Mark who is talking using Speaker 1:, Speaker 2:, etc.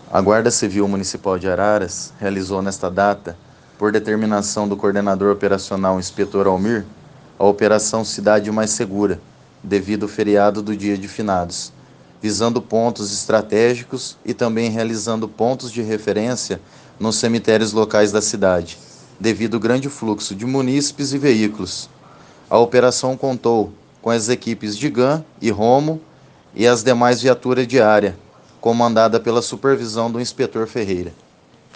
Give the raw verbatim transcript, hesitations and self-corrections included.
Speaker 1: A Guarda Civil Municipal de Araras realizou nesta data, por determinação do coordenador operacional Inspetor Almir, a Operação Cidade Mais Segura, devido ao feriado do Dia de Finados, visando pontos estratégicos e também realizando pontos de referência nos cemitérios locais da cidade, devido ao grande fluxo de munícipes e veículos. A operação contou com as equipes de GAN e Romo e as demais viaturas de área, comandada pela supervisão do inspetor Ferreira.